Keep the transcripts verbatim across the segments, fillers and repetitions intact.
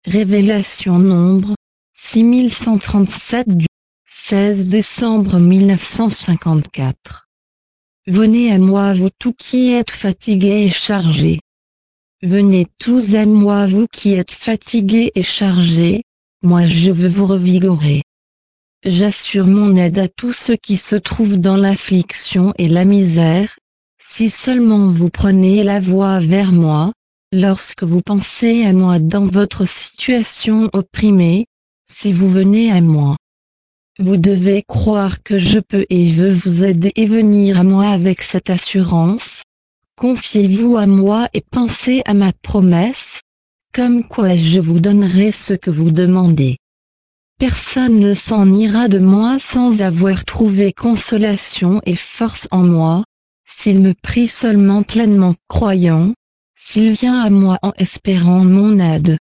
Révélation Nombre, six mille cent trente-sept du seize décembre mille neuf cent cinquante-quatre. Venez à moi vous tous qui êtes fatigués et chargés. Venez tous à moi vous qui êtes fatigués et chargés, moi je veux vous revigorer. J'assure mon aide à tous ceux qui se trouvent dans l'affliction et la misère, si seulement vous prenez la voie vers moi, lorsque vous pensez à moi dans votre situation opprimée, si vous venez à moi. Vous devez croire que je peux et veux vous aider et venir à moi avec cette assurance. Confiez-vous à moi et pensez à ma promesse, comme quoi je vous donnerai ce que vous demandez. Personne ne s'en ira de moi sans avoir trouvé consolation et force en moi, s'il me prie seulement pleinement croyant, s'il vient à moi en espérant mon aide.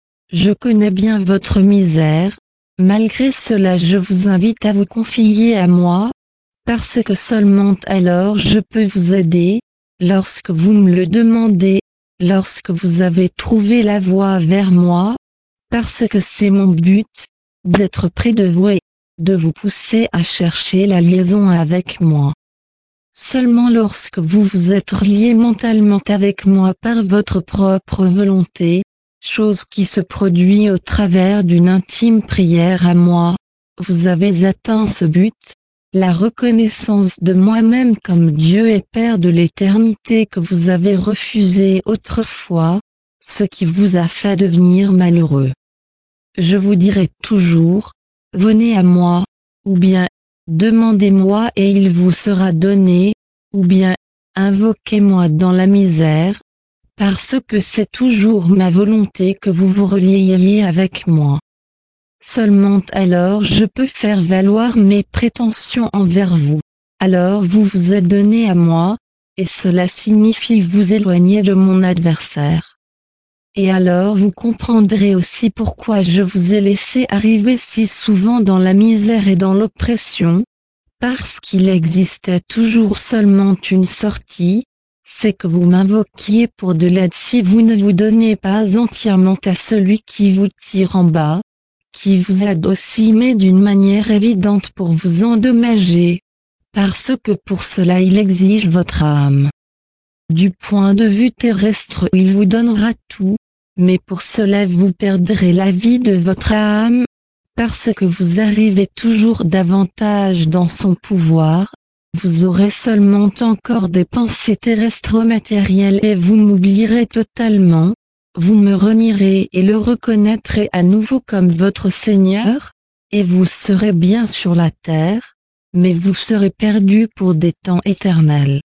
Je connais bien votre misère, malgré cela je vous invite à vous confier à moi, parce que seulement alors je peux vous aider, lorsque vous me le demandez, lorsque vous avez trouvé la voie vers moi, parce que c'est mon but, d'être près de vous et de vous pousser à chercher la liaison avec moi. Seulement lorsque vous vous êtes relié mentalement avec moi par votre propre volonté, chose qui se produit au travers d'une intime prière à moi, vous avez atteint ce but, la reconnaissance de moi-même comme Dieu et Père de l'éternité que vous avez refusé autrefois, ce qui vous a fait devenir malheureux. Je vous dirai toujours, venez à moi, ou bien, demandez-moi et il vous sera donné, ou bien, invoquez-moi dans la misère, parce que c'est toujours ma volonté que vous vous reliez avec moi. Seulement alors je peux faire valoir mes prétentions envers vous. Alors vous vous êtes donné à moi, et cela signifie vous éloigner de mon adversaire. Et alors vous comprendrez aussi pourquoi je vous ai laissé arriver si souvent dans la misère et dans l'oppression, parce qu'il existait toujours seulement une sortie, c'est que vous m'invoquiez pour de l'aide si vous ne vous donnez pas entièrement à celui qui vous tire en bas, qui vous aide aussi mais d'une manière évidente pour vous endommager, parce que pour cela il exige votre âme. Du point de vue terrestre il vous donnera tout, mais pour cela vous perdrez la vie de votre âme, parce que vous arrivez toujours davantage dans son pouvoir, vous aurez seulement encore des pensées terrestres matérielles et vous m'oublierez totalement, vous me renierez et le reconnaîtrez à nouveau comme votre Seigneur, et vous serez bien sur la terre, mais vous serez perdu pour des temps éternels.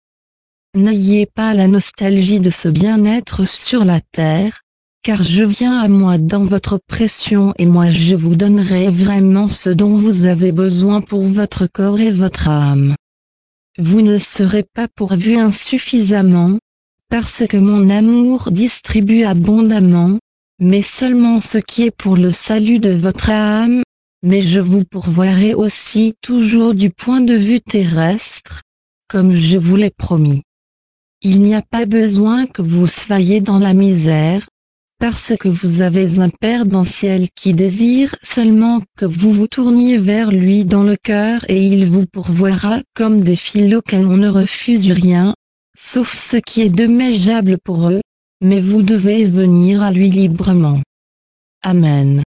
N'ayez pas la nostalgie de ce bien-être sur la terre, car je viens à moi dans votre pression et moi je vous donnerai vraiment ce dont vous avez besoin pour votre corps et votre âme. Vous ne serez pas pourvu insuffisamment, parce que mon amour distribue abondamment, mais seulement ce qui est pour le salut de votre âme, mais je vous pourvoirai aussi toujours du point de vue terrestre, comme je vous l'ai promis. Il n'y a pas besoin que vous soyez dans la misère, parce que vous avez un Père dans le ciel qui désire seulement que vous vous tourniez vers lui dans le cœur et il vous pourvoira comme des filles auxquelles on ne refuse rien, sauf ce qui est dommageable pour eux, mais vous devez venir à lui librement. Amen.